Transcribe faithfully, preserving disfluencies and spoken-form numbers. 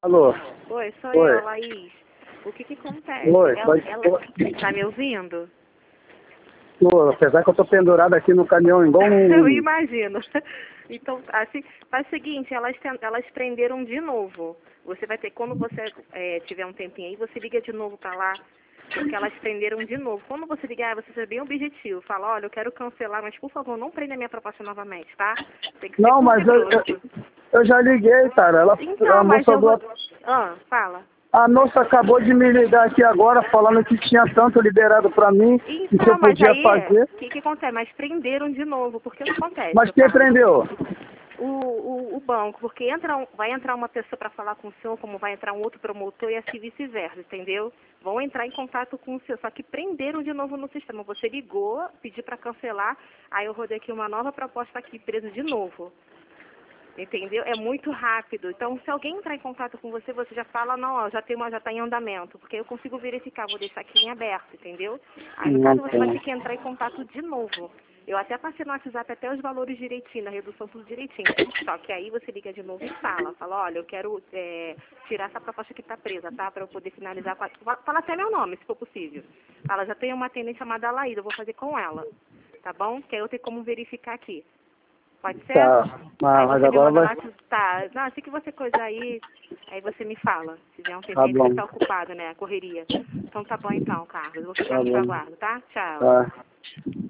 Alô? Oi, sou Oi. eu, Laís. O que que acontece? Oi, Ela, pode... ela tá me ouvindo? Ô, apesar que eu tô pendurado aqui no caminhão igual Eu um... imagino. Então, assim, faz o seguinte, elas, ten- elas prenderam de novo. Você vai ter, quando você é, tiver um tempinho aí, você liga de novo pra lá, porque elas prenderam de novo. Quando você ligar, você seja bem objetivo. Fala, olha, eu quero cancelar, mas por favor, não prenda a minha proposta novamente, tá? Tem que ser Não, mas eu, grosso. eu, eu já liguei, cara. Ela, Então, a mas moça eu vou... do... Ah, fala. A moça acabou de me ligar aqui agora falando que tinha tanto liberado pra mim e que eu Então, mas podia aí, fazer. o que que acontece? Mas prenderam de novo, porque o que acontece, Mas meu quem caro? prendeu? O, o, o banco, porque entra um, vai entrar uma pessoa para falar com o senhor, como vai entrar um outro promotor e assim vice-versa, entendeu? Vão entrar em contato com o senhor, só que prenderam de novo no sistema. Você ligou, pediu para cancelar, aí eu rodei aqui uma nova proposta aqui, preso de novo. Entendeu? É muito rápido. Então, se alguém entrar em contato com você, você já fala, não, ó, já tem uma, já está em andamento, porque eu consigo verificar, vou deixar aqui em aberto, entendeu? Aí, no Não caso, você vai ter tem. que entrar em contato de novo. Eu até passei no WhatsApp até os valores direitinho, a redução tudo direitinho. Só que aí você liga de novo e fala, fala, olha, eu quero é, tirar essa proposta que está presa, tá? Para eu poder finalizar com a... Fala até meu nome, se for possível. Fala, já tem uma atendente chamada Laída, eu vou fazer com ela, tá bom? Que aí eu tenho como verificar aqui. Pode ser? Tá. Ah, Aí mas você me agora manda vai... lá, tá, não, assim que você coisar aí, aí você me fala. Se tiver um Tá tempinho que você bom. tá ocupado, né, a correria. Então tá bom então, Carlos, eu vou ficar Tá no seu bom. aguardo, tá? Tchau. Tá.